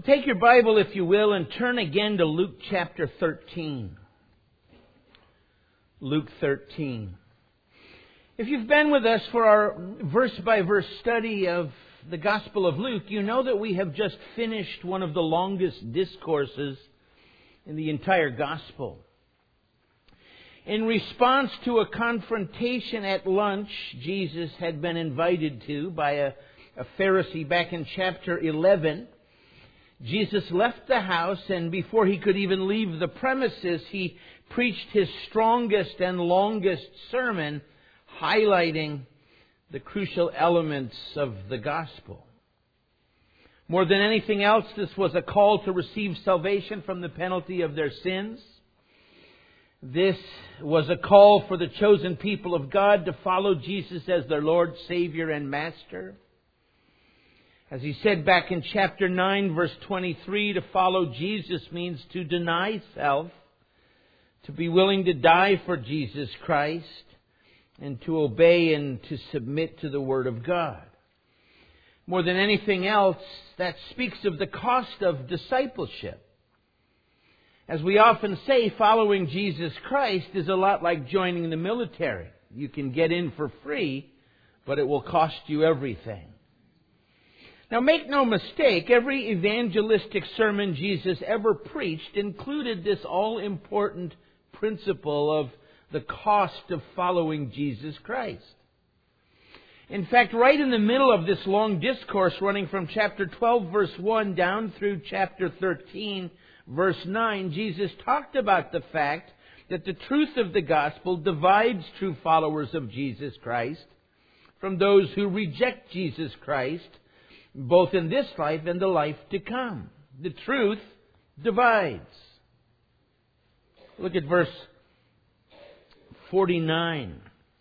Well, take your Bible, if you will, and turn again to Luke chapter 13. Luke 13. If you've been with us for our verse-by-verse study of the Gospel of Luke, you know that we have just finished one of the longest discourses in the entire Gospel. In response to a confrontation at lunch Jesus had been invited to by a Pharisee back in chapter 11, Jesus left the house, and before he could even leave the premises, he preached his strongest and longest sermon, highlighting the crucial elements of the gospel. More than anything else, this was a call to receive salvation from the penalty of their sins. This was a call for the chosen people of God to follow Jesus as their Lord, Savior, and Master. As he said back in chapter 9, verse 23, to follow Jesus means to deny self, to be willing to die for Jesus Christ, and to obey and to submit to the Word of God. More than anything else, that speaks of the cost of discipleship. As we often say, following Jesus Christ is a lot like joining the military. You can get in for free, but it will cost you everything. Now, make no mistake, every evangelistic sermon Jesus ever preached included this all-important principle of the cost of following Jesus Christ. In fact, right in the middle of this long discourse running from chapter 12, verse 1 down through chapter 13, verse 9, Jesus talked about the fact that the truth of the gospel divides true followers of Jesus Christ from those who reject Jesus Christ, both in this life and the life to come. The truth divides. Look at verse 49.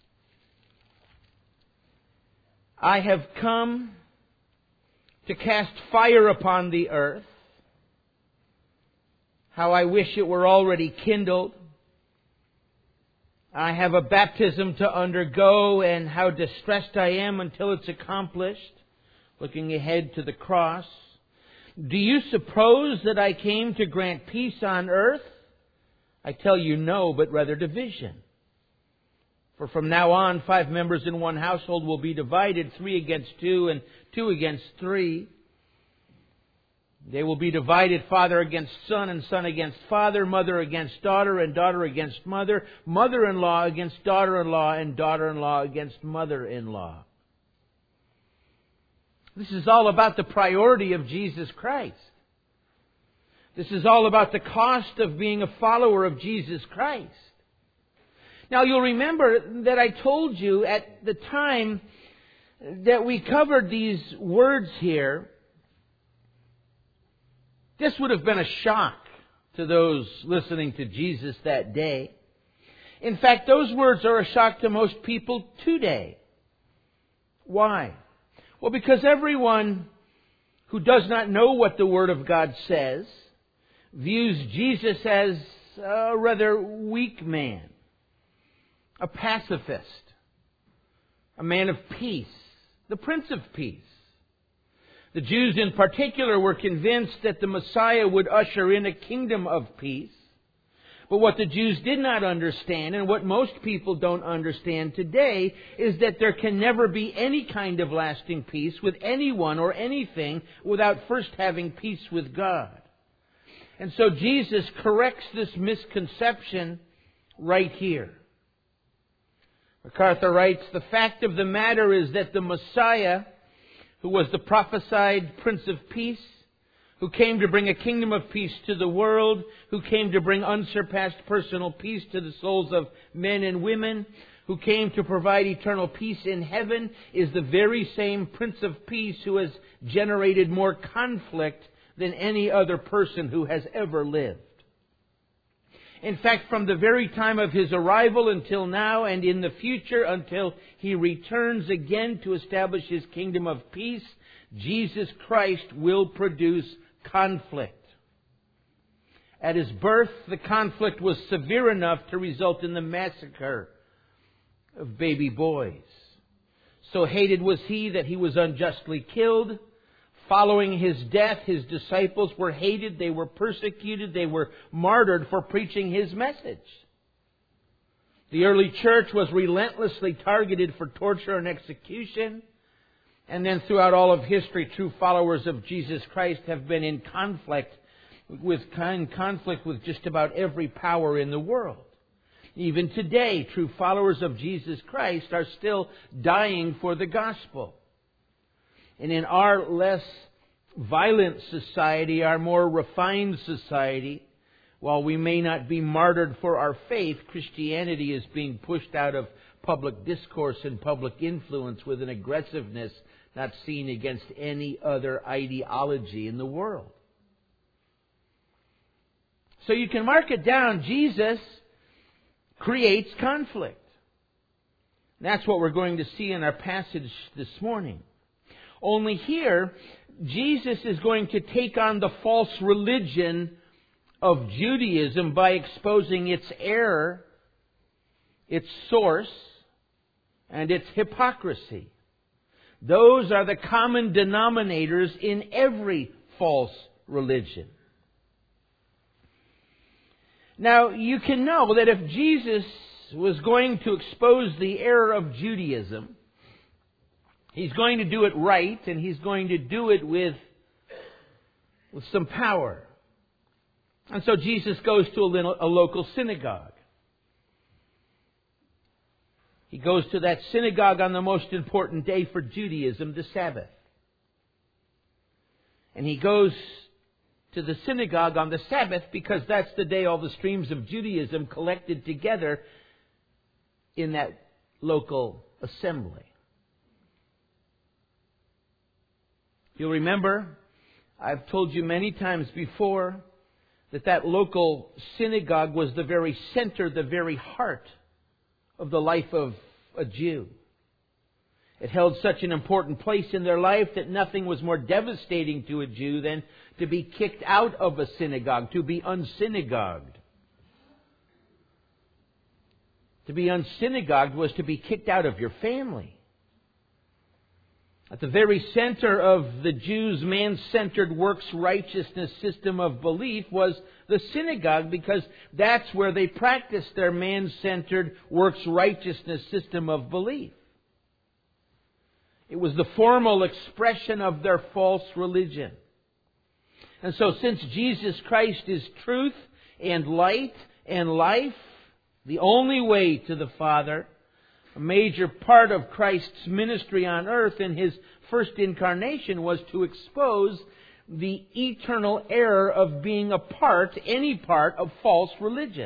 I have come to cast fire upon the earth. How I wish it were already kindled. I have a baptism to undergo, and how distressed I am until it's accomplished. Looking ahead to the cross. Do you suppose that I came to grant peace on earth? I tell you no, but rather division. For from now on, 5 members in one household will be divided, 3 against 2 and 2 against 3. They will be divided, father against son and son against father, mother against daughter and daughter against mother, mother-in-law against daughter-in-law and daughter-in-law against mother-in-law. This is all about the priority of Jesus Christ. This is all about the cost of being a follower of Jesus Christ. Now, you'll remember that I told you at the time that we covered these words here, this would have been a shock to those listening to Jesus that day. In fact, those words are a shock to most people today. Why? Well, because everyone who does not know what the Word of God says views Jesus as a rather weak man, a pacifist, a man of peace, the Prince of Peace. The Jews in particular were convinced that the Messiah would usher in a kingdom of peace. But what the Jews did not understand, and what most people don't understand today, is that there can never be any kind of lasting peace with anyone or anything without first having peace with God. And so Jesus corrects this misconception right here. MacArthur writes, the fact of the matter is that the Messiah, who was the prophesied Prince of Peace, who came to bring a kingdom of peace to the world, who came to bring unsurpassed personal peace to the souls of men and women, who came to provide eternal peace in heaven, is the very same Prince of Peace who has generated more conflict than any other person who has ever lived. In fact, from the very time of His arrival until now, and in the future until He returns again to establish His kingdom of peace, Jesus Christ will produce conflict. At His birth, the conflict was severe enough to result in the massacre of baby boys. So hated was He that He was unjustly killed. Following His death, His disciples were hated, they were persecuted, they were martyred for preaching His message. The early church was relentlessly targeted for torture and execution. And then throughout all of history, true followers of Jesus Christ have been in conflict with just about every power in the world. Even today, true followers of Jesus Christ are still dying for the gospel. And in our less violent society, our more refined society, while we may not be martyred for our faith, Christianity is being pushed out of public discourse and public influence with an aggressiveness not seen against any other ideology in the world. So you can mark it down. Jesus creates conflict. That's what we're going to see in our passage this morning. Only here, Jesus is going to take on the false religion of Judaism by exposing its error, its source, and its hypocrisy. Those are the common denominators in every false religion. Now, you can know that if Jesus was going to expose the error of Judaism, He's going to do it right, and He's going to do it with some power. And so Jesus goes to a local synagogue. He goes to that synagogue on the most important day for Judaism, the Sabbath. And He goes to the synagogue on the Sabbath because that's the day all the streams of Judaism collected together in that local assembly. You'll remember, I've told you many times before, that local synagogue was the very center, the very heart of the life of a Jew. It held such an important place in their life that nothing was more devastating to a Jew than to be kicked out of a synagogue, to be unsynagogued. To be unsynagogued was to be kicked out of your family. At the very center of the Jews' man-centered works righteousness system of belief was the synagogue, because that's where they practiced their man-centered works righteousness system of belief. It was the formal expression of their false religion. And so since Jesus Christ is truth and light and life, the only way to the Father, a major part of Christ's ministry on earth in His first incarnation was to expose the eternal error of being any part of false religion.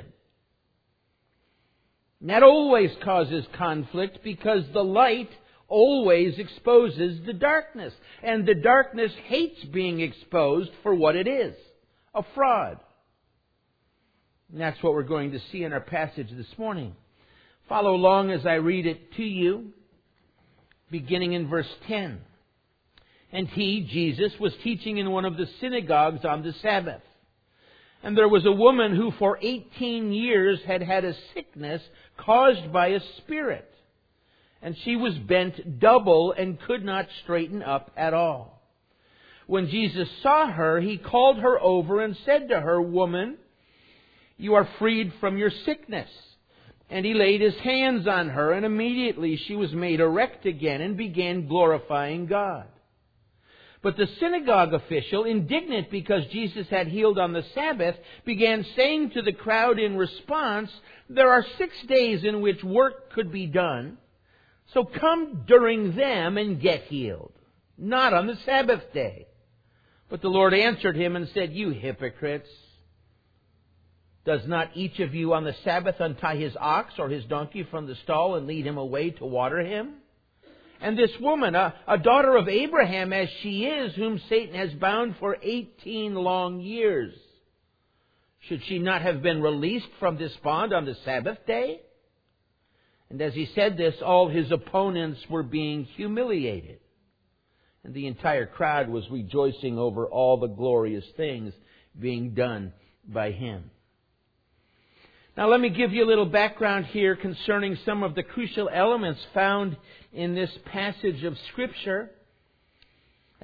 And that always causes conflict because the light always exposes the darkness. And the darkness hates being exposed for what it is, a fraud. And that's what we're going to see in our passage this morning. Follow along as I read it to you, beginning in verse 10. And He, Jesus, was teaching in one of the synagogues on the Sabbath. And there was a woman who for 18 years had had a sickness caused by a spirit. And she was bent double and could not straighten up at all. When Jesus saw her, He called her over and said to her, "Woman, you are freed from your sickness." And He laid His hands on her, and immediately she was made erect again and began glorifying God. But the synagogue official, indignant because Jesus had healed on the Sabbath, began saying to the crowd in response, "There are 6 days in which work could be done, so come during them and get healed, not on the Sabbath day." But the Lord answered him and said, "You hypocrites! Does not each of you on the Sabbath untie his ox or his donkey from the stall and lead him away to water him? And this woman, a daughter of Abraham as she is, whom Satan has bound for 18 long years, should she not have been released from this bond on the Sabbath day?" And as He said this, all His opponents were being humiliated. And the entire crowd was rejoicing over all the glorious things being done by Him. Now let me give you a little background here concerning some of the crucial elements found in this passage of Scripture.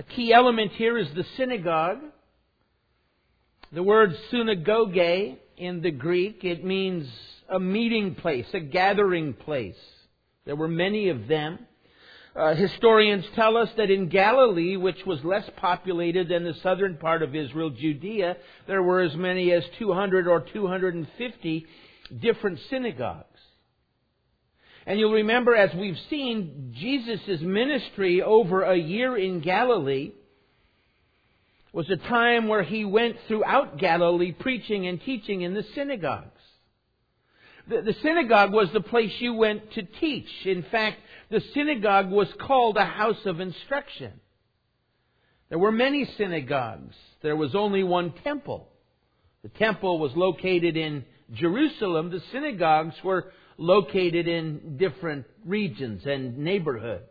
A key element here is the synagogue. The word synagogue in the Greek, it means a meeting place, a gathering place. There were many of them. Historians tell us that in Galilee, which was less populated than the southern part of Israel, Judea, there were as many as 200 or 250 different synagogues. And you'll remember, as we've seen, Jesus' ministry over a year in Galilee was a time where He went throughout Galilee preaching and teaching in the synagogues. The synagogue was the place you went to teach. In fact, the synagogue was called a house of instruction. There were many synagogues. There was only one temple. The temple was located in Jerusalem. The synagogues were located in different regions and neighborhoods.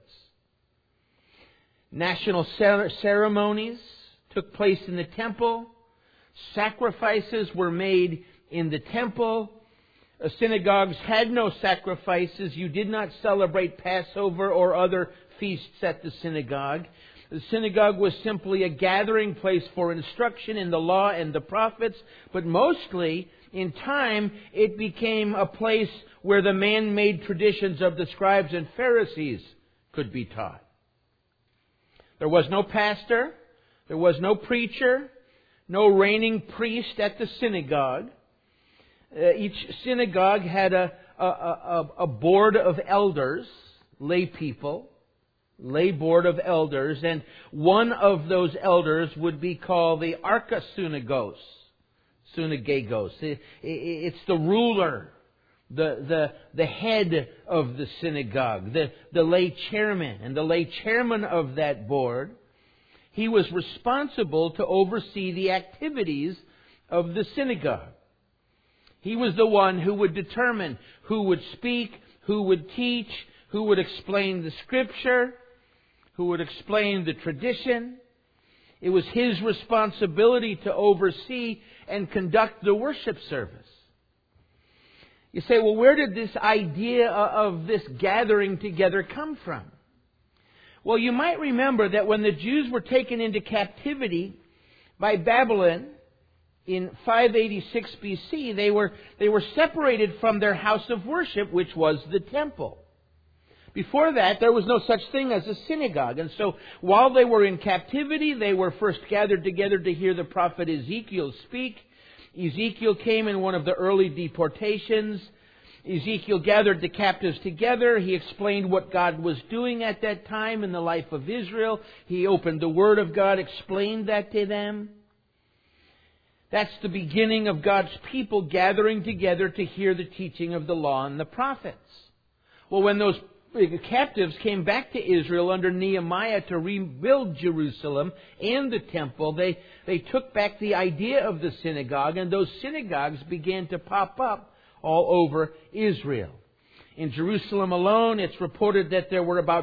National ceremonies took place in the temple. Sacrifices were made in the temple. Synagogues had no sacrifices. You did not celebrate Passover or other feasts at the synagogue. The synagogue was simply a gathering place for instruction in the law and the prophets, but mostly, in time, it became a place where the man-made traditions of the scribes and Pharisees could be taught. There was no pastor, there was no preacher, no reigning priest at the synagogue. Each synagogue had a board of elders, lay people, lay board of elders, and one of those elders would be called the archasynagogos. It's the ruler, the head of the synagogue, the lay chairman. And the lay chairman of that board, he was responsible to oversee the activities of the synagogue. He was the one who would determine who would speak, who would teach, who would explain the Scripture, who would explain the tradition. It was his responsibility to oversee and conduct the worship service. You say, well, where did this idea of this gathering together come from? Well, you might remember that when the Jews were taken into captivity by Babylon in 586 BC, they were separated from their house of worship, which was the temple. Before that, there was no such thing as a synagogue. And so while they were in captivity, they were first gathered together to hear the prophet Ezekiel speak. Ezekiel came in one of the early deportations. Ezekiel gathered the captives together. He explained what God was doing at that time in the life of Israel. He opened the Word of God, explained that to them. That's the beginning of God's people gathering together to hear the teaching of the law and the prophets. Well, when those captives came back to Israel under Nehemiah to rebuild Jerusalem and the temple, they took back the idea of the synagogue, and those synagogues began to pop up all over Israel. In Jerusalem alone, it's reported that there were about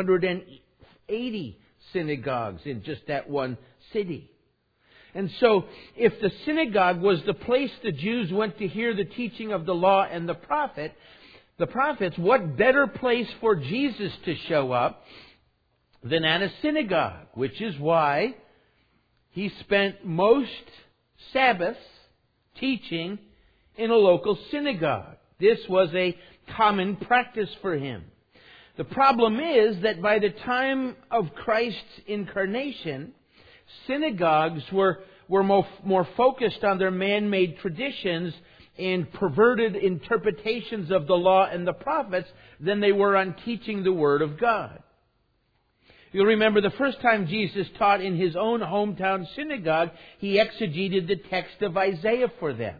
480 synagogues in just that one city. And so, if the synagogue was the place the Jews went to hear the teaching of the law and the prophets, what better place for Jesus to show up than at a synagogue? Which is why He spent most Sabbaths teaching in a local synagogue. This was a common practice for Him. The problem is that by the time of Christ's incarnation, synagogues were more focused on their man-made traditions and perverted interpretations of the law and the prophets than they were on teaching the Word of God. You'll remember the first time Jesus taught in His own hometown synagogue, He exegeted the text of Isaiah for them.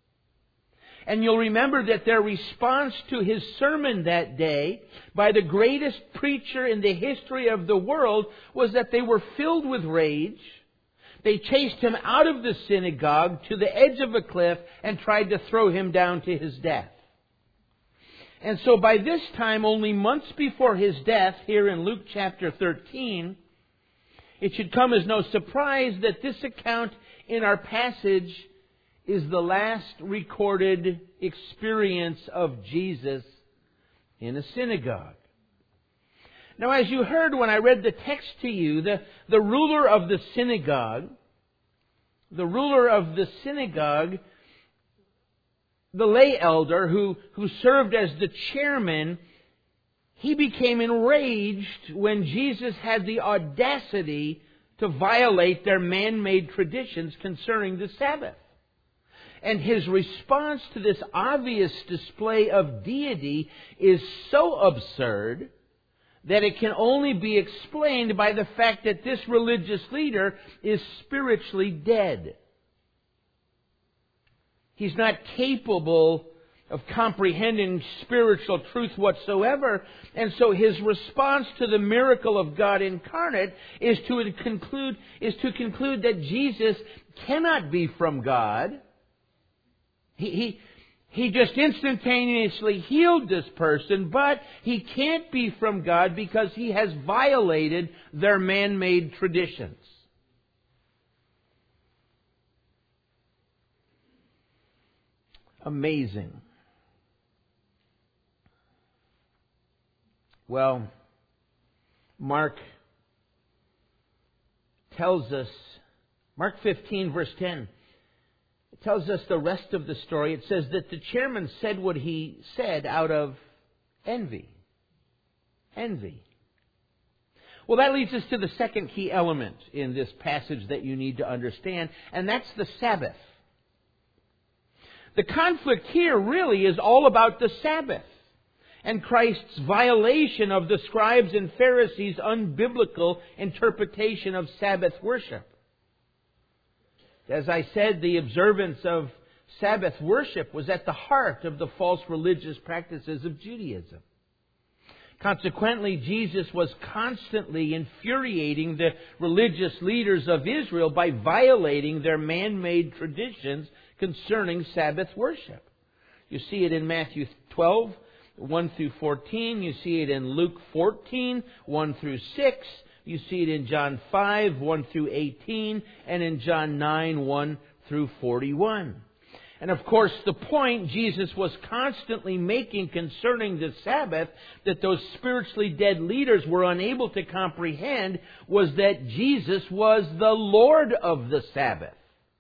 And you'll remember that their response to His sermon that day by the greatest preacher in the history of the world was that they were filled with rage. They chased Him out of the synagogue to the edge of a cliff and tried to throw Him down to His death. And so by this time, only months before His death, here in Luke chapter 13, it should come as no surprise that this account in our passage is the last recorded experience of Jesus in a synagogue. Now, as you heard when I read the text to you, the ruler of the synagogue, the lay elder who served as the chairman, he became enraged when Jesus had the audacity to violate their man-made traditions concerning the Sabbath. And his response to this obvious display of deity is so absurd that it can only be explained by the fact that this religious leader is spiritually dead. He's not capable of comprehending spiritual truth whatsoever. And so his response to the miracle of God incarnate is to conclude that Jesus cannot be from God. He just instantaneously healed this person, but he can't be from God because he has violated their man-made traditions. Amazing. Well, Mark tells us, Mark 15, verse 10, it tells us the rest of the story. It says that the chairman said what he said out of envy. Envy. Well, that leads us to the second key element in this passage that you need to understand, and that's the Sabbath. The conflict here really is all about the Sabbath and Christ's violation of the scribes and Pharisees' unbiblical interpretation of Sabbath worship. As I said, the observance of Sabbath worship was at the heart of the false religious practices of Judaism. Consequently, Jesus was constantly infuriating the religious leaders of Israel by violating their man-made traditions concerning Sabbath worship. You see it in Matthew 12, 1 through 14. You see it in Luke 14, 1 through 6. You see it in John 5, 1 through 18, and in John 9, 1 through 41. And of course, the point Jesus was constantly making concerning the Sabbath that those spiritually dead leaders were unable to comprehend was that Jesus was the Lord of the Sabbath.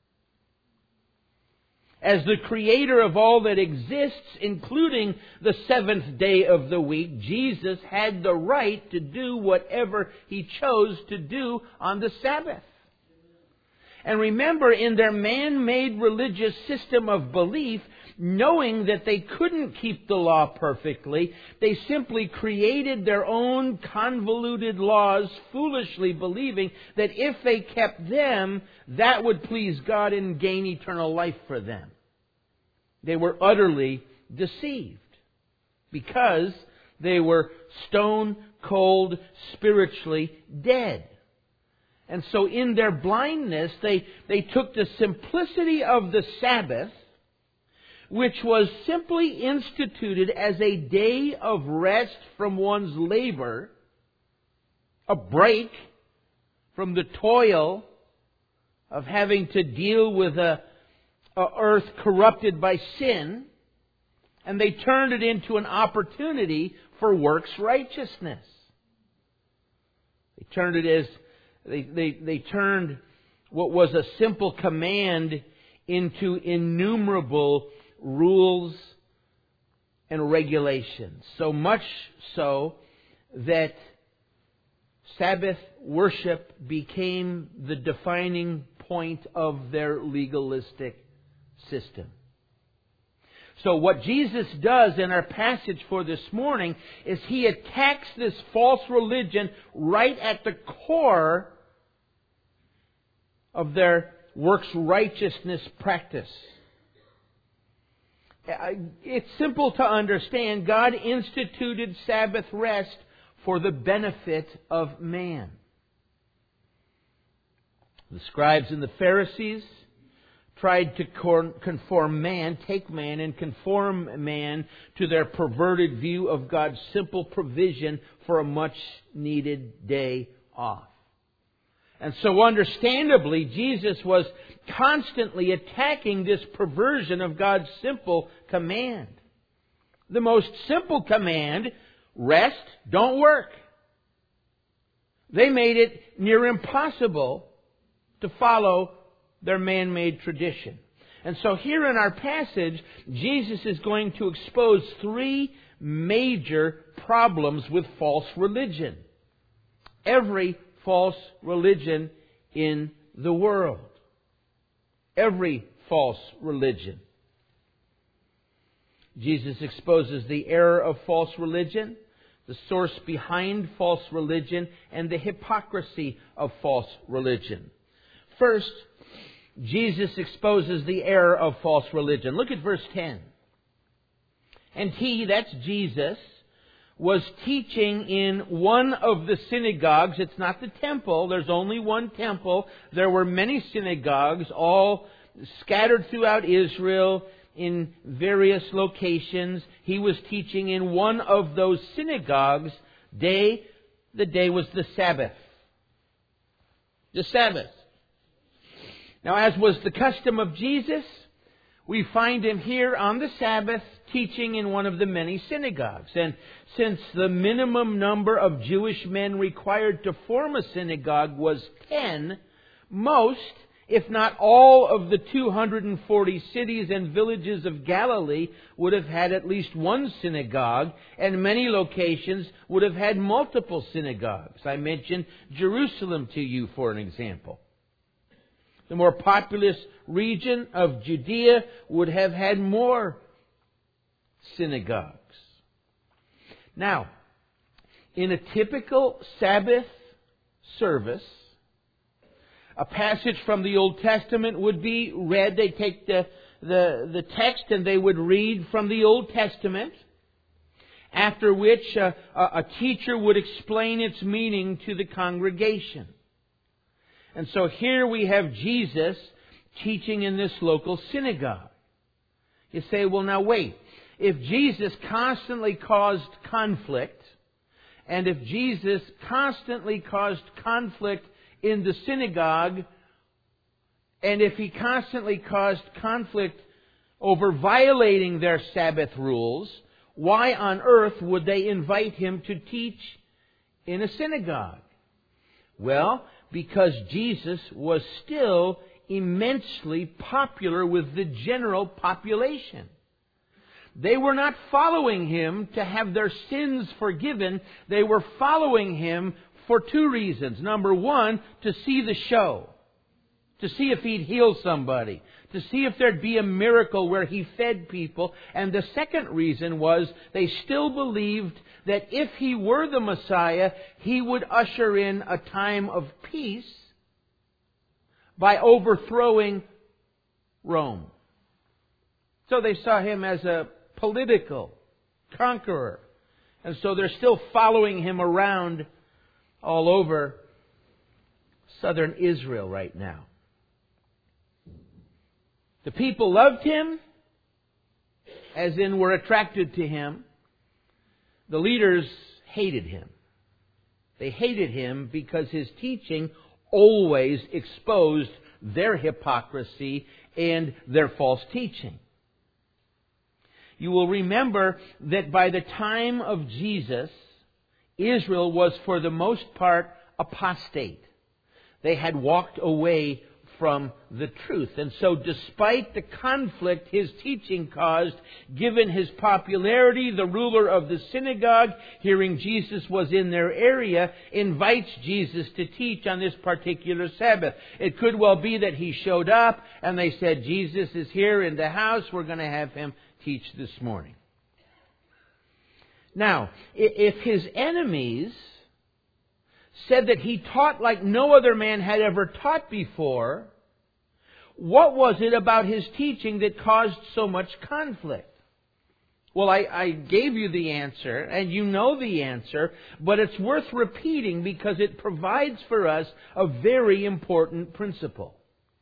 As the creator of all that exists, including the seventh day of the week, Jesus had the right to do whatever He chose to do on the Sabbath. And remember, in their man-made religious system of belief, knowing that they couldn't keep the law perfectly, they simply created their own convoluted laws, foolishly believing that if they kept them, that would please God and gain eternal life for them. They were utterly deceived because they were stone cold, spiritually dead. And so in their blindness, they took the simplicity of the Sabbath, which was simply instituted as a day of rest from one's labor, a break from the toil of having to deal with a earth corrupted by sin, and they turned it into an opportunity for works righteousness. They turned it as They turned what was a simple command into innumerable rules and regulations. So much so that Sabbath worship became the defining point of their legalistic system. So what Jesus does in our passage for this morning is He attacks this false religion right at the core of their works righteousness practice. It's simple to understand. God instituted Sabbath rest for the benefit of man. The scribes and the Pharisees tried to conform man, take man and conform man to their perverted view of God's simple provision for a much needed day off. And so understandably, Jesus was constantly attacking this perversion of God's simple command. The most simple command, rest, don't work. They made it near impossible to follow their man-made tradition. And so here in our passage, Jesus is going to expose three major problems with false religion. Every false religion in the world. Every false religion. Jesus exposes the error of false religion, the source behind false religion, and the hypocrisy of false religion. First, Jesus exposes the error of false religion. Look at verse 10. And he, that's Jesus, was teaching in one of the synagogues. It's not the temple. There's only one temple. There were many synagogues, all scattered throughout Israel in various locations. He was teaching in one of those synagogues. The day was the Sabbath. The Sabbath. Now, as was the custom of Jesus, we find Him here on the Sabbath teaching in one of the many synagogues. And since the minimum number of Jewish men required to form a synagogue was 10, most, if not all, of the 240 cities and villages of Galilee would have had at least one synagogue, and many locations would have had multiple synagogues. I mentioned Jerusalem to you for an example. The more populous region of Judea would have had more synagogues. Now, in a typical Sabbath service, a passage from the Old Testament would be read. They take the text and they would read from the Old Testament, after which a teacher would explain its meaning to the congregation. And so here we have Jesus teaching in this local synagogue. You say, well, now wait. If Jesus constantly caused conflict, and if Jesus constantly caused conflict in the synagogue, and if He constantly caused conflict over violating their Sabbath rules, why on earth would they invite Him to teach in a synagogue? Well, because Jesus was still immensely popular with the general population. They were not following Him to have their sins forgiven. They were following Him for two reasons. Number one, to see the show. To see if He'd heal somebody. To see if there'd be a miracle where He fed people. And the second reason was they still believed that if He were the Messiah, He would usher in a time of peace by overthrowing Rome. So they saw Him as a political conqueror. And so they're still following Him around all over southern Israel right now. The people loved Him, as in were attracted to Him. The leaders hated Him. They hated Him because His teaching always exposed their hypocrisy and their false teaching. You will remember that by the time of Jesus, Israel was for the most part apostate. They had walked away from the truth. And so despite the conflict His teaching caused, given His popularity, the ruler of the synagogue, hearing Jesus was in their area, invites Jesus to teach on this particular Sabbath. It could well be that He showed up and they said, Jesus is here in the house, we're going to have Him teach this morning. Now, if His enemies said that He taught like no other man had ever taught before, what was it about His teaching that caused so much conflict? Well, I gave you the answer, and you know the answer, but it's worth repeating because it provides for us a very important principle.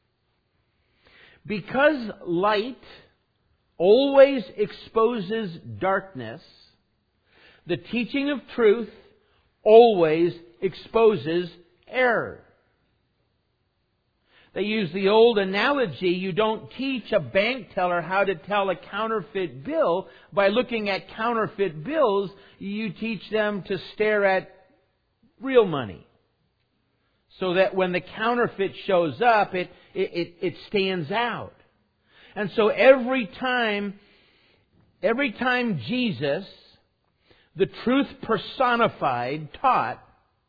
Because light always exposes darkness, the teaching of truth always exposes error. They use the old analogy, you don't teach a bank teller how to tell a counterfeit bill by looking at counterfeit bills. You teach them to stare at real money. so that when the counterfeit shows up, it stands out. And so every time Jesus, the truth personified, taught,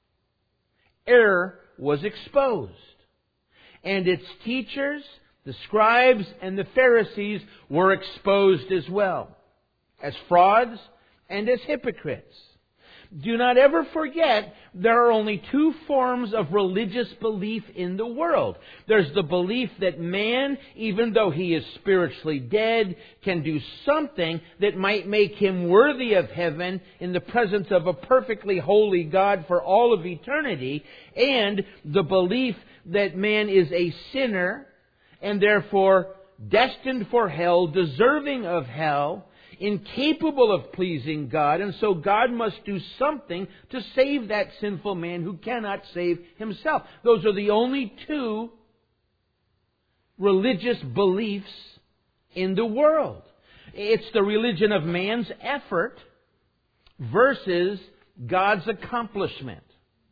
error was exposed. And its teachers, the scribes and the Pharisees, were exposed as well, as frauds and as hypocrites. Do not ever forget, there are only two forms of religious belief in the world. There's the belief that man, even though he is spiritually dead, can do something that might make him worthy of heaven in the presence of a perfectly holy God for all of eternity, and the belief that man is a sinner and therefore destined for hell, deserving of hell, incapable of pleasing God, and so God must do something to save that sinful man who cannot save himself. Those are the only two religious beliefs in the world. It's the religion of man's effort versus God's accomplishment.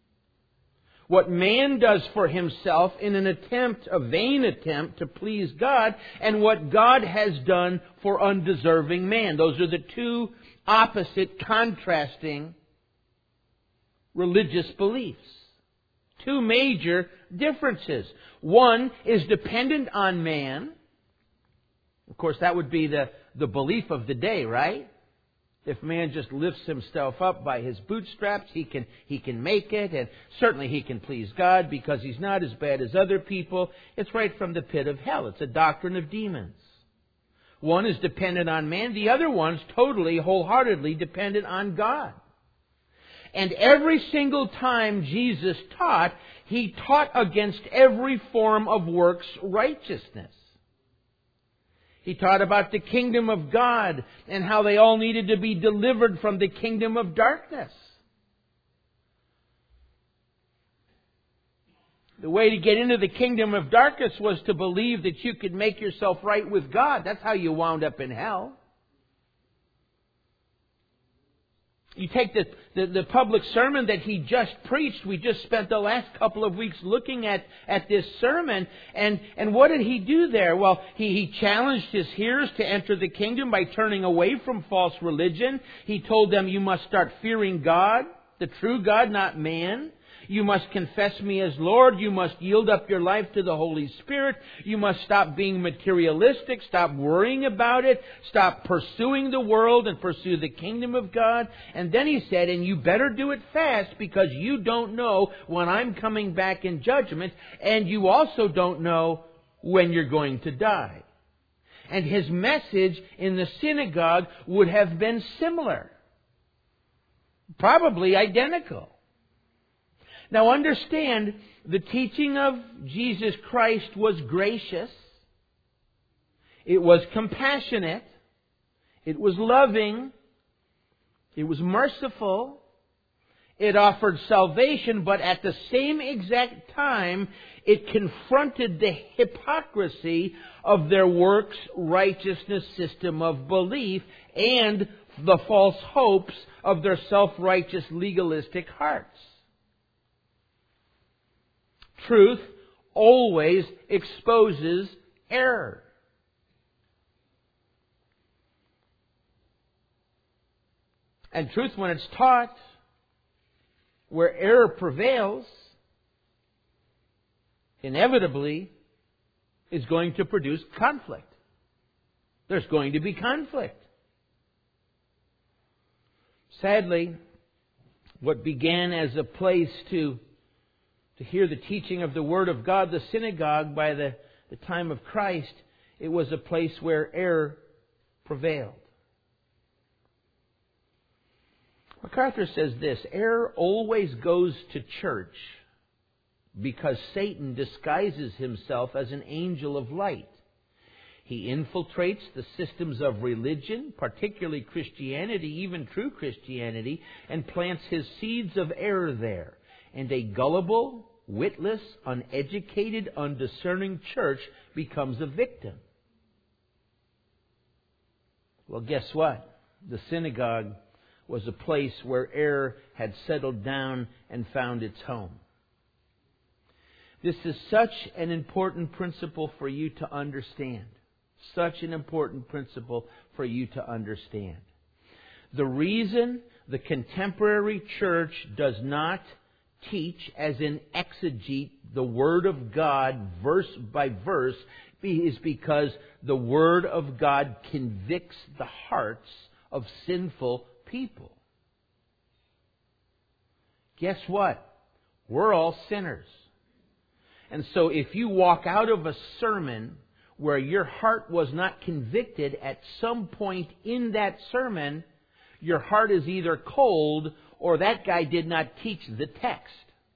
What man does for himself in an attempt, a vain attempt to please God, and what God has done for undeserving man. Those are the two opposite, contrasting religious beliefs. Two major differences. One is dependent on man. Of course, that would be the belief of the day, right? If man just lifts himself up by his bootstraps, he can make it, and certainly he can please God because he's not as bad as other people. It's right from the pit of hell. It's a doctrine of demons. One is dependent on man. The other one's totally, wholeheartedly dependent on God. And every single time Jesus taught, He taught against every form of works righteousness. He taught about the kingdom of God and how they all needed to be delivered from the kingdom of darkness. The way to get into the kingdom of darkness was to believe that you could make yourself right with God. That's how you wound up in hell. You take the public sermon that he just preached. We just spent the last couple of weeks looking at this sermon. And what did he do there? Well, he challenged his hearers to enter the kingdom by turning away from false religion. He told them, you must start fearing God, the true God, not man. You must confess me as Lord. You must yield up your life to the Holy Spirit. You must stop being materialistic. Stop worrying about it. Stop pursuing the world and pursue the kingdom of God. And then he said, and you better do it fast because you don't know when I'm coming back in judgment. And you also don't know when you're going to die. And his message in the synagogue would have been similar. Probably identical. Now understand, the teaching of Jesus Christ was gracious. It was compassionate. It was loving. It was merciful. It offered salvation, but at the same exact time, it confronted the hypocrisy of their works righteousness system of belief and the false hopes of their self-righteous legalistic hearts. Truth always exposes error. And truth, when it's taught where error prevails, inevitably is going to produce conflict. There's going to be conflict. Sadly, what began as a place to hear the teaching of the Word of God, the synagogue, by the time of Christ, it was a place where error prevailed. MacArthur says this: error always goes to church because Satan disguises himself as an angel of light. He infiltrates the systems of religion, particularly Christianity, even true Christianity, and plants his seeds of error there. And a gullible, witless, uneducated, undiscerning church becomes a victim. Well, guess what? The synagogue was a place where error had settled down and found its home. This is such an important principle for you to understand. Such an important principle for you to understand. The reason the contemporary church does not teach, as in exegete, the Word of God verse by verse, is because the Word of God convicts the hearts of sinful people. Guess what? We're all sinners. And so if you walk out of a sermon where your heart was not convicted at some point in that sermon, your heart is either cold or that guy did not teach the text.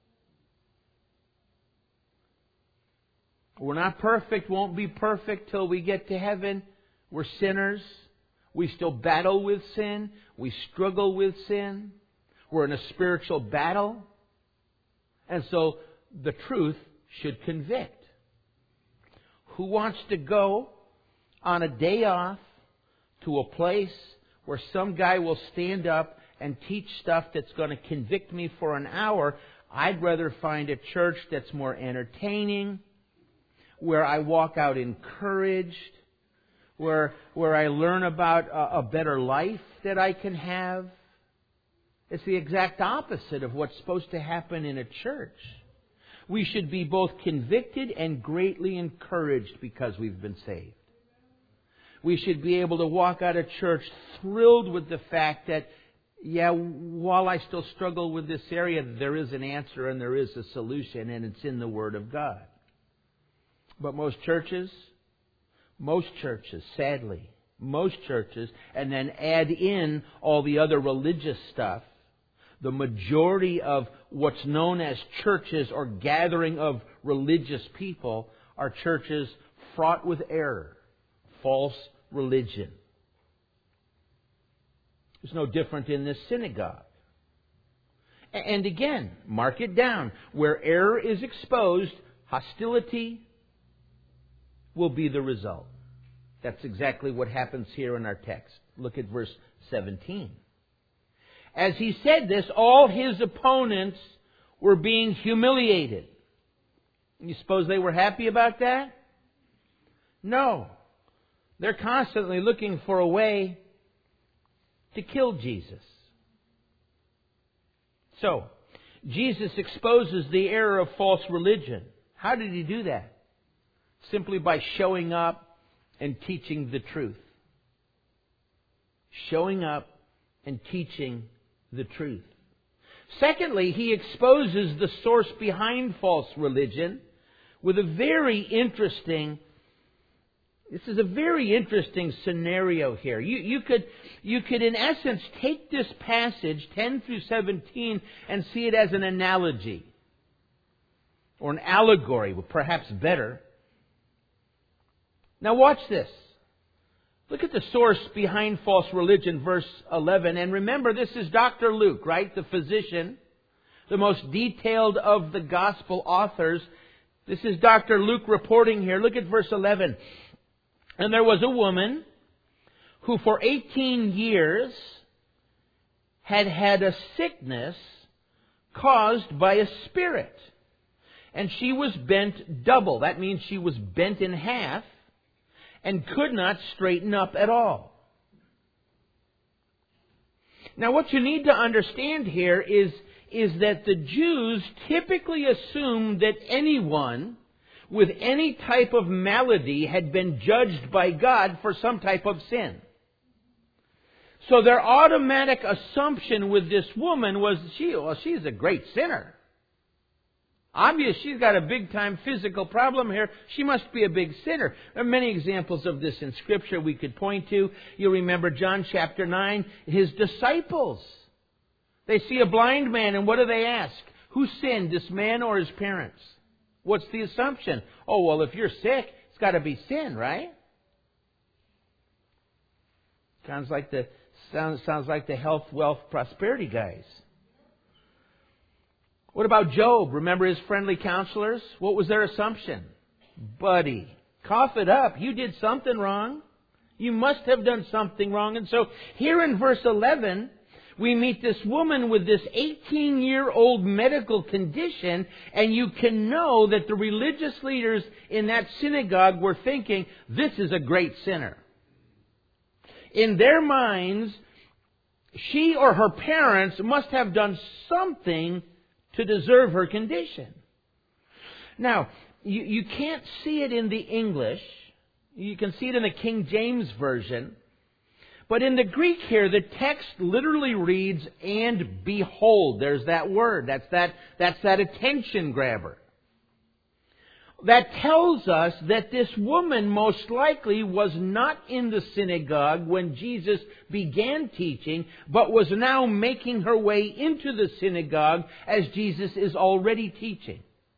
We're not perfect, won't be perfect till we get to heaven. We're sinners. We still battle with sin. We struggle with sin. We're in a spiritual battle. And so the truth should convict. Who wants to go on a day off to a place where some guy will stand up and teach stuff that's going to convict me for an hour? I'd rather find a church that's more entertaining, where I walk out encouraged, where I learn about a better life that I can have. It's the exact opposite of what's supposed to happen in a church. We should be both convicted and greatly encouraged because we've been saved. We should be able to walk out of church thrilled with the fact that, yeah, while I still struggle with this area, there is an answer and there is a solution, and it's in the Word of God. But most churches, sadly, and then add in all the other religious stuff, the majority of what's known as churches or gathering of religious people are churches fraught with error, false religion. It's no different in this synagogue. And again, mark it down. Where error is exposed, hostility will be the result. That's exactly what happens here in our text. Look at verse 17. As he said this, all his opponents were being humiliated. You suppose they were happy about that? No. They're constantly looking for a way to kill Jesus. So, Jesus exposes the error of false religion. How did he do that? Simply by showing up and teaching the truth. Showing up and teaching the truth. Secondly, he exposes the source behind false religion with a very interesting scenario here. You could in essence take this passage 10 through 17 and see it as an analogy or an allegory, perhaps better. Now watch this. Look at the source behind false religion, verse 11. And remember, this is Dr. Luke, right? The physician, the most detailed of the gospel authors. This is Dr. Luke reporting here. Look at verse 11. And there was a woman who for 18 years had had a sickness caused by a spirit. And she was bent double. That means she was bent in half and could not straighten up at all. Now what you need to understand here is that the Jews typically assumed that anyone with any type of malady had been judged by God for some type of sin. So their automatic assumption with this woman was, she's a great sinner. Obvious, she's got a big-time physical problem here. She must be a big sinner. There are many examples of this in Scripture we could point to. You'll remember John chapter 9. His disciples, they see a blind man, and what do they ask? Who sinned, this man or his parents? What's the assumption? Oh, well, if you're sick, it's got to be sin, right? Sounds like the health, wealth, prosperity guys. What about Job? Remember his friendly counselors? What was their assumption? Buddy, cough it up. You did something wrong. You must have done something wrong. And so here in verse 11, we meet this woman with this 18-year-old medical condition, and you can know that the religious leaders in that synagogue were thinking, this is a great sinner. In their minds, she or her parents must have done something to deserve her condition. Now, you can't see it in the English. You can see it in the King James Version. But in the Greek here, the text literally reads, and behold. There's that word. That's that attention grabber. That tells us that this woman most likely was not in the synagogue when Jesus began teaching, but was now making her way into the synagogue as Jesus is already teaching.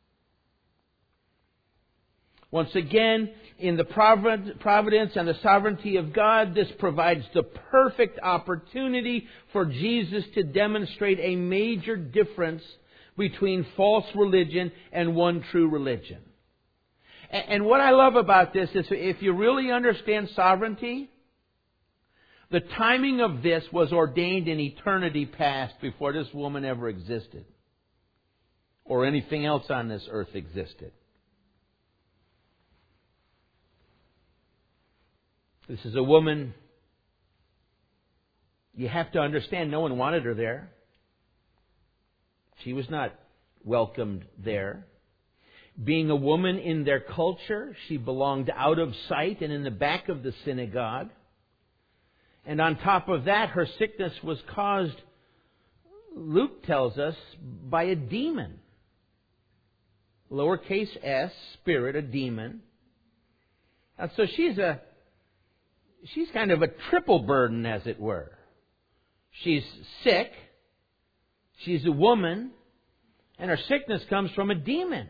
Once again, in the providence and the sovereignty of God, this provides the perfect opportunity for Jesus to demonstrate a major difference between false religion and one true religion. And what I love about this is if you really understand sovereignty, the timing of this was ordained in eternity past before this woman ever existed or anything else on this earth existed. This is a woman, you have to understand, no one wanted her there. She was not welcomed there. Being a woman in their culture, she belonged out of sight and in the back of the synagogue. And on top of that, her sickness was caused, Luke tells us, by a demon. Lowercase s, spirit, a demon. And so she's kind of a triple burden, as it were. She's sick, she's a woman, and her sickness comes from a demon.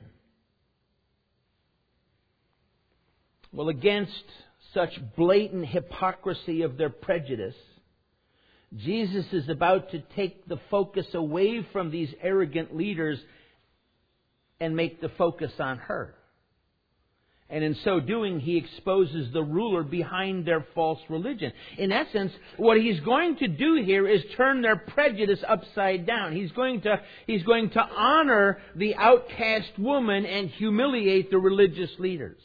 Well, against such blatant hypocrisy of their prejudice, Jesus is about to take the focus away from these arrogant leaders and make the focus on her. And in so doing, He exposes the ruler behind their false religion. In essence, what He's going to do here is turn their prejudice upside down. He's going to honor the outcast woman and humiliate the religious leaders.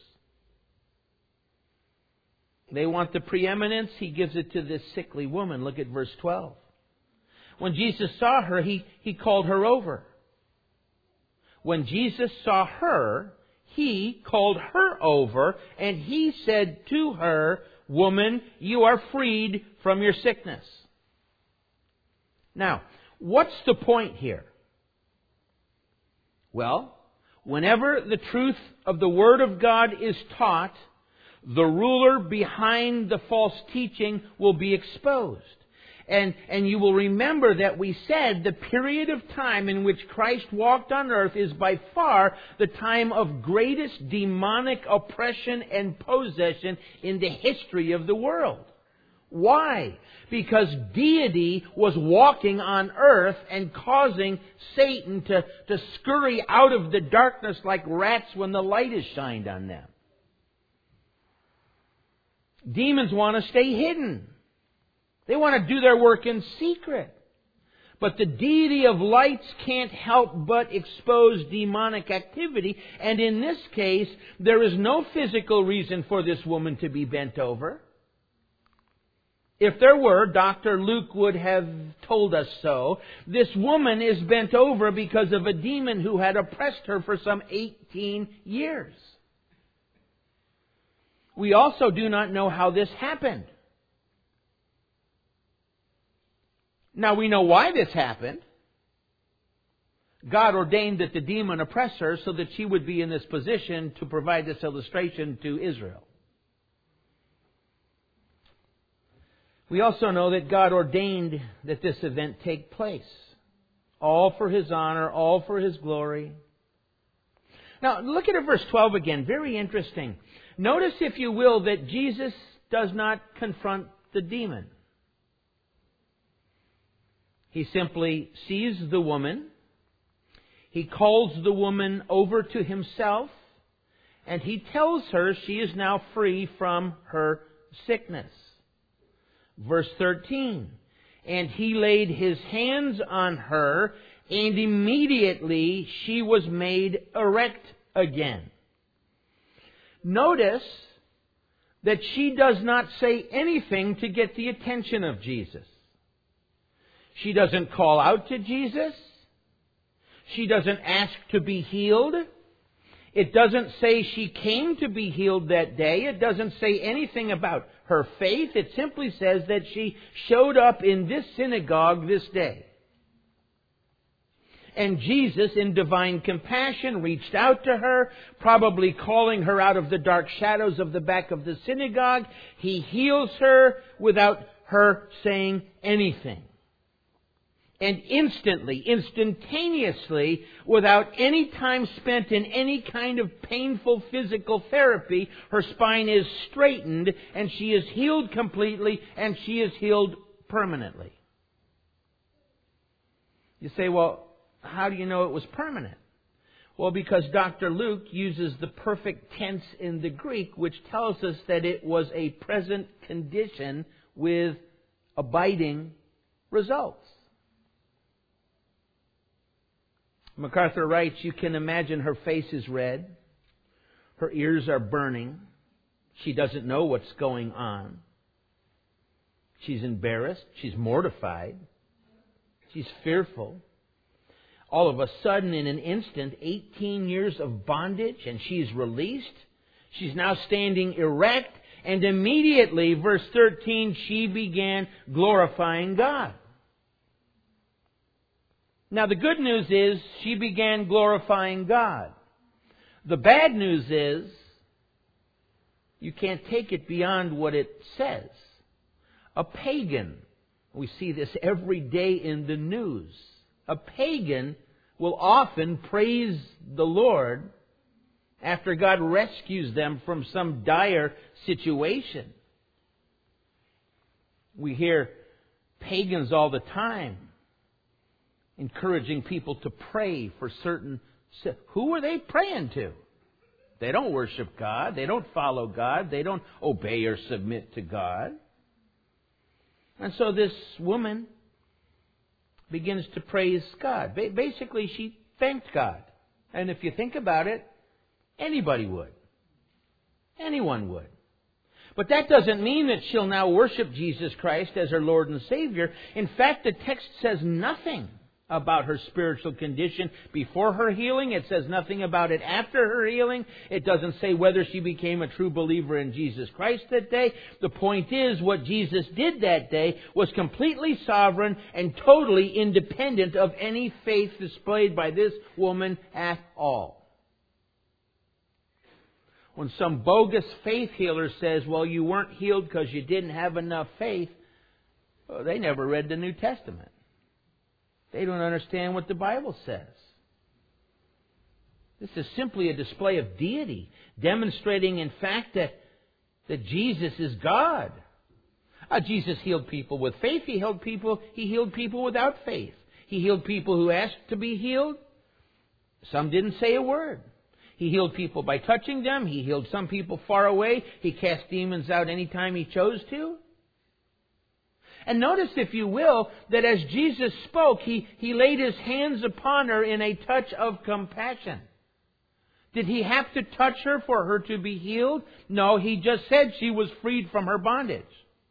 They want the preeminence. He gives it to this sickly woman. Look at verse 12. When Jesus saw her, He called her over. When Jesus saw her, He called her over, and He said to her, "Woman, you are freed from your sickness." Now, what's the point here? Well, whenever the truth of the Word of God is taught, the ruler behind the false teaching will be exposed. And you will remember that we said the period of time in which Christ walked on earth is by far the time of greatest demonic oppression and possession in the history of the world. Why? Because deity was walking on earth and causing Satan to scurry out of the darkness like rats when the light is shined on them. Demons want to stay hidden. They want to do their work in secret. But the deity of lights can't help but expose demonic activity. And in this case, there is no physical reason for this woman to be bent over. If there were, Dr. Luke would have told us so. This woman is bent over because of a demon who had oppressed her for some 18 years. We also do not know how this happened. Now we know why this happened. God ordained that the demon oppress her so that she would be in this position to provide this illustration to Israel. We also know that God ordained that this event take place. All for His honor, all for His glory. Now look at verse 12 again. Very interesting. Notice, if you will, that Jesus does not confront the demon. He simply sees the woman. He calls the woman over to Himself. And He tells her she is now free from her sickness. Verse 13. and he laid his hands on her, and immediately she was made erect again. Notice that she does not say anything to get the attention of Jesus. She doesn't call out to Jesus. She doesn't ask to be healed. It doesn't say she came to be healed that day. It doesn't say anything about her faith. It simply says that she showed up in this synagogue this day. And Jesus, in divine compassion, reached out to her, probably calling her out of the dark shadows of the back of the synagogue. He heals her without her saying anything. And instantly, instantaneously, without any time spent in any kind of painful physical therapy, her spine is straightened and she is healed completely and she is healed permanently. You say, well, how do you know it was permanent? Well, because Dr. Luke uses the perfect tense in the Greek, which tells us that it was a present condition with abiding results. MacArthur writes, you can imagine her face is red. Her ears are burning. She doesn't know what's going on. She's embarrassed. She's mortified. She's fearful. All of a sudden, in an instant, 18 years of bondage, and she's released. She's now standing erect, and immediately, verse 13, she began glorifying God. Now, the good news is she began glorifying God. The bad news is you can't take it beyond what it says. A pagan, we see this every day in the news, a pagan will often praise the Lord after God rescues them from some dire situation. We hear pagans all the time encouraging people to pray for certain... Who are they praying to? They don't worship God. They don't follow God. They don't obey or submit to God. And so this woman begins to praise God. Basically, she thanked God. And if you think about it, anybody would. Anyone would. But that doesn't mean that she'll now worship Jesus Christ as her Lord and Savior. In fact, the text says nothing about her spiritual condition before her healing. It says nothing about it after her healing. It doesn't say whether she became a true believer in Jesus Christ that day. The point is, what Jesus did that day was completely sovereign and totally independent of any faith displayed by this woman at all. When some bogus faith healer says, well, you weren't healed because you didn't have enough faith, well, they never read the New Testament. They don't understand what the Bible says. This is simply a display of deity, demonstrating in fact that Jesus is God. Jesus healed people with faith. He healed people without faith. He healed people who asked to be healed. Some didn't say a word. He healed people by touching them. He healed some people far away. He cast demons out anytime He chose to. And notice, if you will, that as Jesus spoke, He laid His hands upon her in a touch of compassion. Did He have to touch her for her to be healed? No, He just said she was freed from her bondage.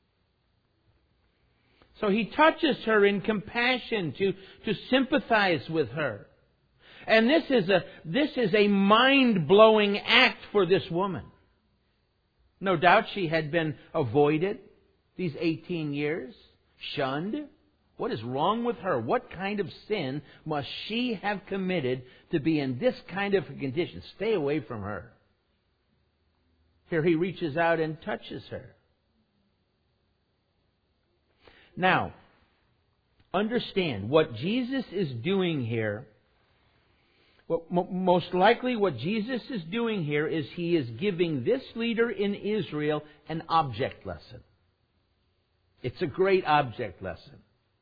So He touches her in compassion to sympathize with her. And this is a mind-blowing act for this woman. No doubt she had been avoided these 18 years, shunned. What is wrong with her? What kind of sin must she have committed to be in this kind of a condition? Stay away from her. Here He reaches out and touches her. Now, understand what Jesus is doing here. Most likely what Jesus is doing here is He is giving this leader in Israel an object lesson. It's a great object lesson.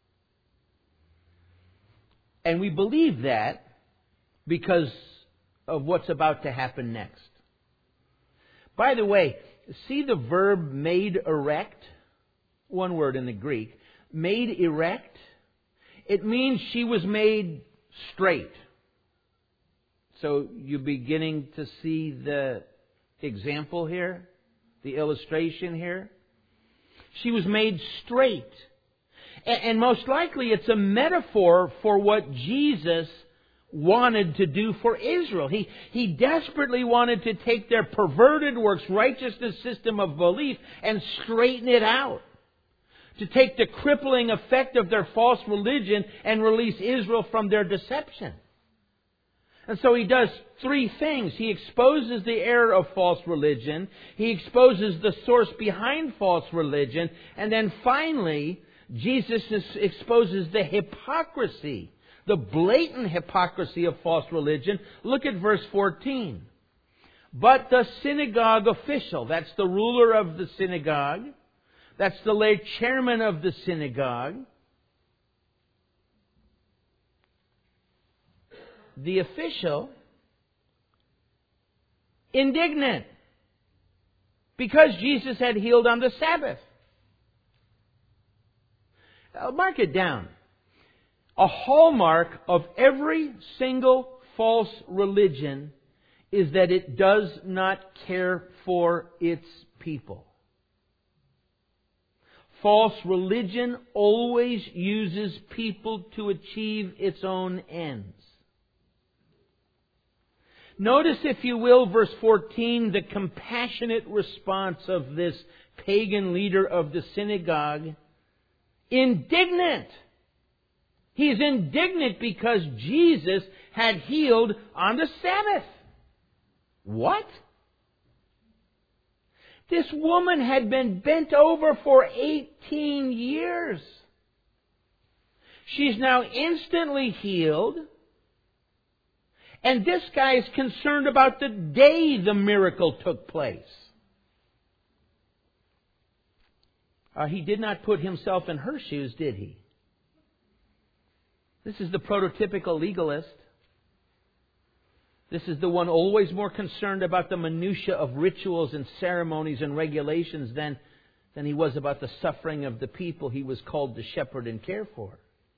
And we believe that because of what's about to happen next. By the way, see the verb made erect? One word in the Greek. made erect, it means she was made straight. So you're beginning to see the example here, the illustration here. She was made straight. And most likely it's a metaphor for what Jesus wanted to do for Israel. He desperately wanted to take their perverted works righteousness system of belief and straighten it out. To take the crippling effect of their false religion and release Israel from their deception. And so He does three things. He exposes the error of false religion. He exposes the source behind false religion. And then finally, Jesus exposes the hypocrisy, the blatant hypocrisy of false religion. Look at verse 14. But the synagogue official, that's the ruler of the synagogue, that's the lay chairman of the synagogue, the official, indignant because Jesus had healed on the Sabbath. Now, mark it down. A hallmark of every single false religion is that it does not care for its people. False religion always uses people to achieve its own ends. Notice, if you will, verse 14, the compassionate response of this pagan leader of the synagogue. Indignant. He's indignant because Jesus had healed on the Sabbath. What? This woman had been bent over for 18 years. She's now instantly healed. And this guy is concerned about the day the miracle took place. He did not put himself in her shoes, did he? This is the prototypical legalist. This is the one always more concerned about the minutiae of rituals and ceremonies and regulations than he was about the suffering of the people he was called to shepherd and care for.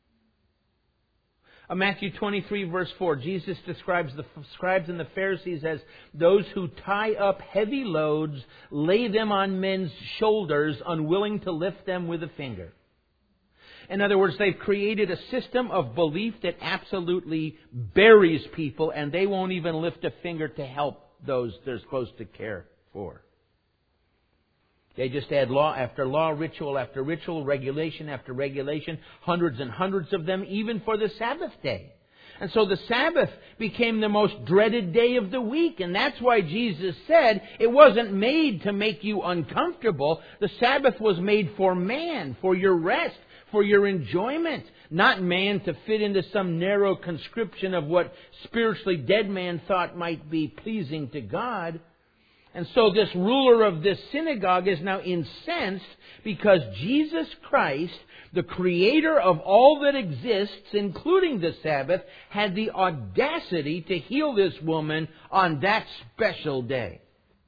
Matthew 23 verse 4, Jesus describes the scribes and the Pharisees as those who tie up heavy loads, lay them on men's shoulders, unwilling to lift them with a finger. In other words, they've created a system of belief that absolutely buries people, and they won't even lift a finger to help those they're supposed to care for. They just add law after law, ritual after ritual, regulation after regulation, hundreds and hundreds of them, even for the Sabbath day. And so the Sabbath became the most dreaded day of the week. And that's why Jesus said it wasn't made to make you uncomfortable. The Sabbath was made for man, for your rest, for your enjoyment. Not man to fit into some narrow conscription of what spiritually dead man thought might be pleasing to God. And so this ruler of this synagogue is now incensed because Jesus Christ, the creator of all that exists, including the Sabbath, had the audacity to heal this woman on that special day.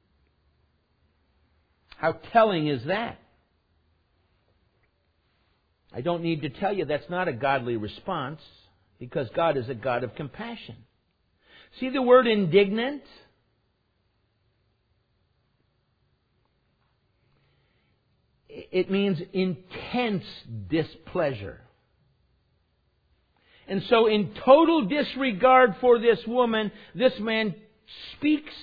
How telling is that? I don't need to tell you that's not a godly response, because God is a God of compassion. See the word indignant? It means intense displeasure. And so in total disregard for this woman, this man speaks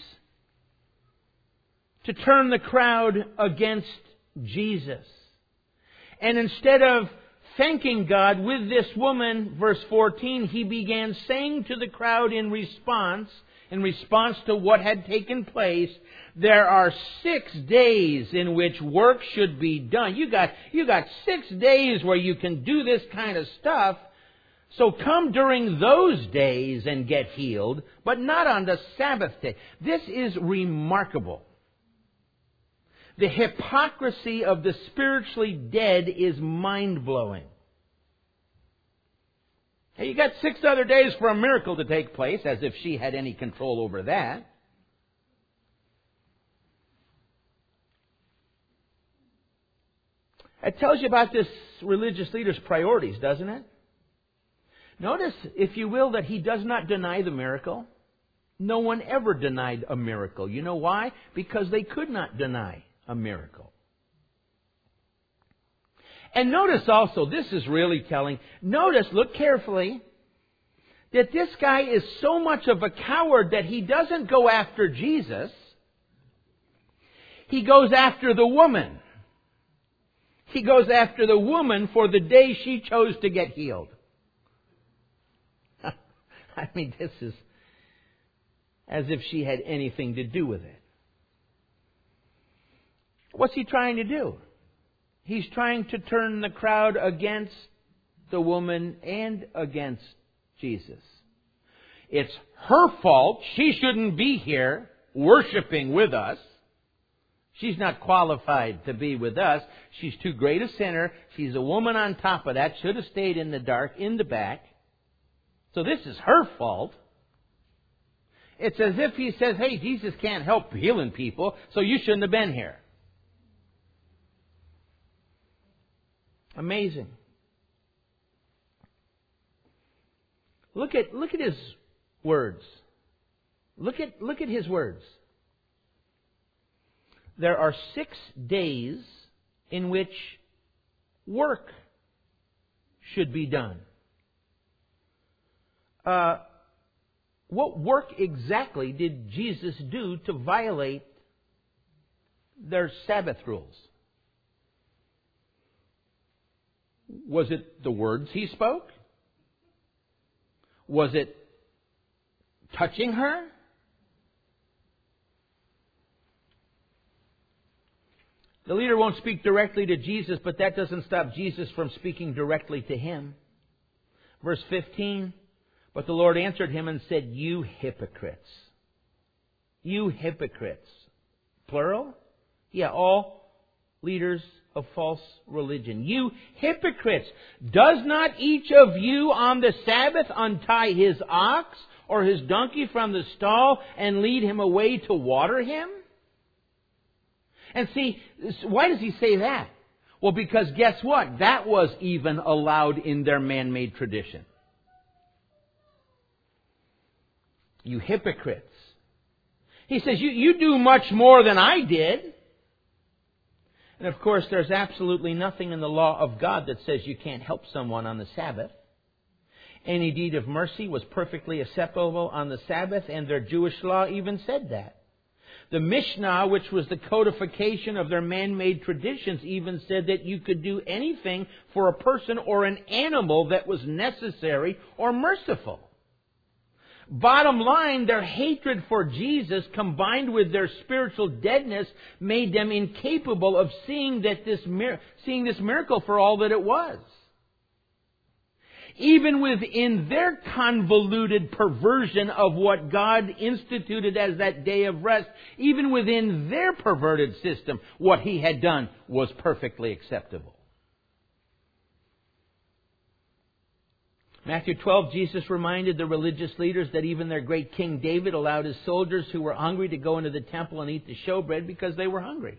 to turn the crowd against Jesus. And instead of thanking God with this woman, verse 14, he began saying to the crowd in response to what had taken place, there are 6 days in which work should be done. You got 6 days where you can do this kind of stuff. So come during those days and get healed, but not on the Sabbath day. This is remarkable. The hypocrisy of the spiritually dead is mind-blowing. Hey, you got 6 other days for a miracle to take place, as if she had any control over that. It tells you about this religious leader's priorities, doesn't it? Notice, if you will, that he does not deny the miracle. No one ever denied a miracle. You know why? Because they could not deny a miracle. And notice also, this is really telling. Notice, look carefully, that this guy is so much of a coward that he doesn't go after Jesus. He goes after the woman. He goes after the woman for the day she chose to get healed. I mean, this is as if she had anything to do with it. What's he trying to do? He's trying to turn the crowd against the woman and against Jesus. It's her fault. She shouldn't be here worshiping with us. She's not qualified to be with us. She's too great a sinner. She's a woman on top of that. Should have stayed in the dark, in the back. So this is her fault. It's as if he says, hey, Jesus can't help healing people, so you shouldn't have been here. Amazing. Look at his words. Look at his words. There are 6 days in which work should be done. What work exactly did Jesus do to violate their Sabbath rules? Was it the words he spoke? Was it touching her? The leader won't speak directly to Jesus, but that doesn't stop Jesus from speaking directly to him. Verse 15, but the Lord answered him and said, you hypocrites. You hypocrites. Plural? Yeah, all leaders of false religion. You hypocrites! Does not each of you on the Sabbath untie his ox or his donkey from the stall and lead him away to water him? And see, why does he say that? Well, because guess what? That was even allowed in their man-made tradition. You hypocrites. He says, you do much more than I did. And of course, there's absolutely nothing in the law of God that says you can't help someone on the Sabbath. Any deed of mercy was perfectly acceptable on the Sabbath, and their Jewish law even said that. The Mishnah, which was the codification of their man-made traditions, even said that you could do anything for a person or an animal that was necessary or merciful. Bottom line, their hatred for Jesus combined with their spiritual deadness made them incapable of seeing this miracle for all that it was. Even within their convoluted perversion of what God instituted as that day of rest, even within their perverted system, what He had done was perfectly acceptable. Matthew 12, Jesus reminded the religious leaders that even their great King David allowed his soldiers who were hungry to go into the temple and eat the showbread because they were hungry.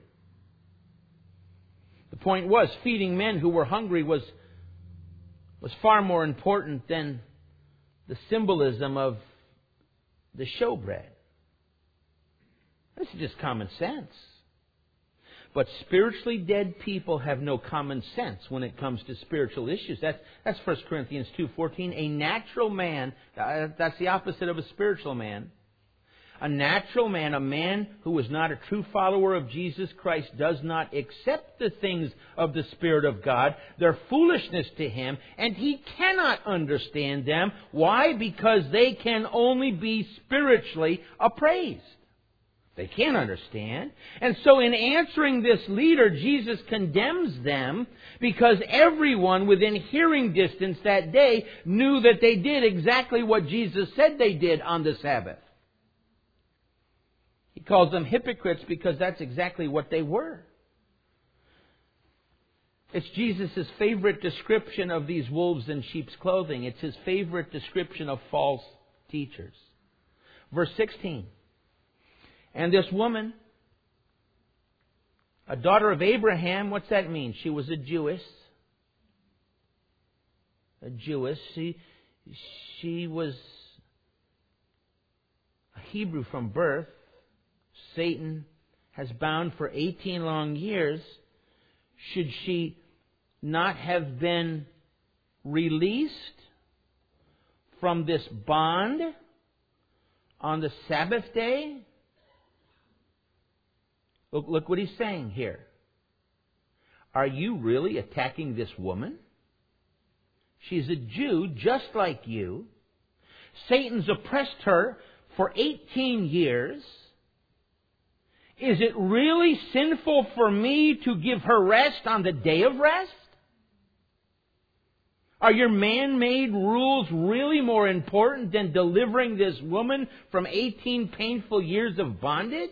The point was, feeding men who were hungry was far more important than the symbolism of the showbread. This is just common sense. But spiritually dead people have no common sense when it comes to spiritual issues. That's 1 Corinthians 2:14. A natural man, that's the opposite of a spiritual man. A natural man, a man who is not a true follower of Jesus Christ, does not accept the things of the Spirit of God. They're foolishness to him, and he cannot understand them. Why? Because they can only be spiritually appraised. They can't understand. And so in answering this leader, Jesus condemns them because everyone within hearing distance that day knew that they did exactly what Jesus said they did on the Sabbath. He calls them hypocrites because that's exactly what they were. It's Jesus' favorite description of these wolves in sheep's clothing. It's his favorite description of false teachers. Verse 16. And this woman, A daughter of Abraham, what's that mean? She was a Jewess. A Jewess. She was a Hebrew from birth. Satan has bound for 18 long years. Should she not have been released from this bond on the Sabbath day? Look what he's saying here. Are you really attacking this woman? She's a Jew just like you. Satan's oppressed her for 18 years. Is it really sinful for me to give her rest on the day of rest? Are your man-made rules really more important than delivering this woman from 18 painful years of bondage?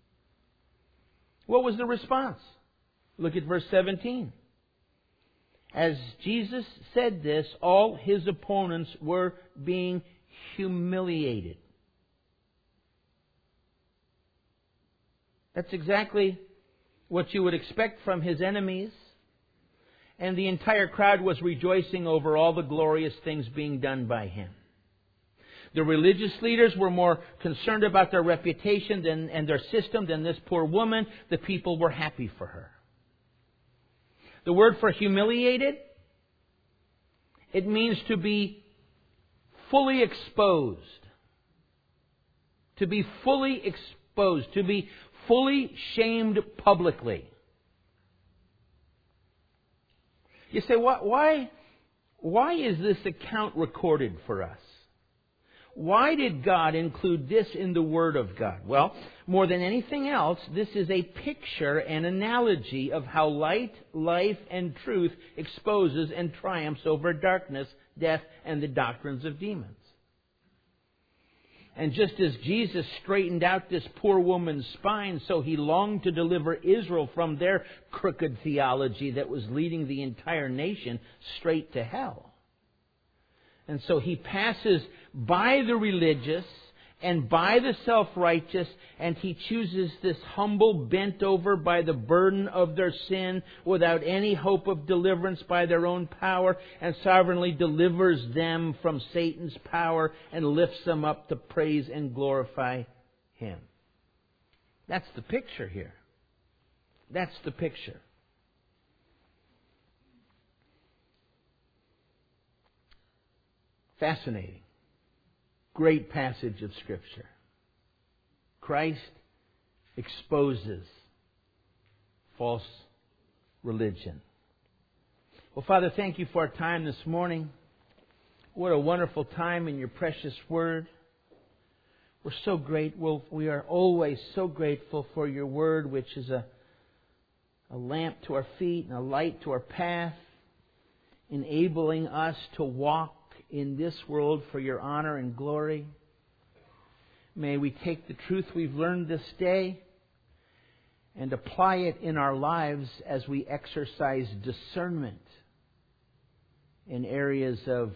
What was the response? Look at verse 17. As Jesus said this, all his opponents were being humiliated. That's exactly what you would expect from his enemies. And the entire crowd was rejoicing over all the glorious things being done by him. The religious leaders were more concerned about their reputation and their system than this poor woman. The people were happy for her. The word for humiliated, it means to be fully exposed. To be fully exposed. To be fully shamed publicly. You say, why is this account recorded for us? Why did God include this in the Word of God? Well, more than anything else, this is a picture and analogy of how light, life, and truth exposes and triumphs over darkness, death, and the doctrines of demons. And just as Jesus straightened out this poor woman's spine, so he longed to deliver Israel from their crooked theology that was leading the entire nation straight to hell. And so he passes by the religious and by the self-righteous, and he chooses this humble, bent over by the burden of their sin, without any hope of deliverance by their own power, and sovereignly delivers them from Satan's power and lifts them up to praise and glorify him. That's the picture here. That's the picture. Fascinating. Great passage of Scripture. Christ exposes false religion. Well, Father, thank you for our time this morning. What a wonderful time in your precious Word. We're so grateful. We are always so grateful for your Word, which is a lamp to our feet and a light to our path, enabling us to walk in this world for your honor and glory. May we take the truth we've learned this day and apply it in our lives as we exercise discernment in areas of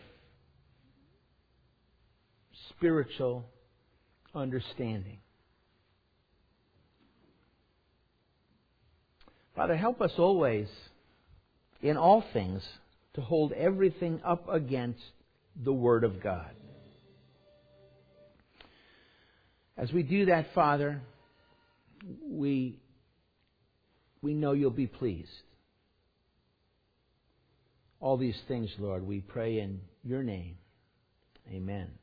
spiritual understanding. Father, help us always, in all things, to hold everything up against the Word of God. As we do that, Father, we know you'll be pleased. All these things, Lord, we pray in your name. Amen.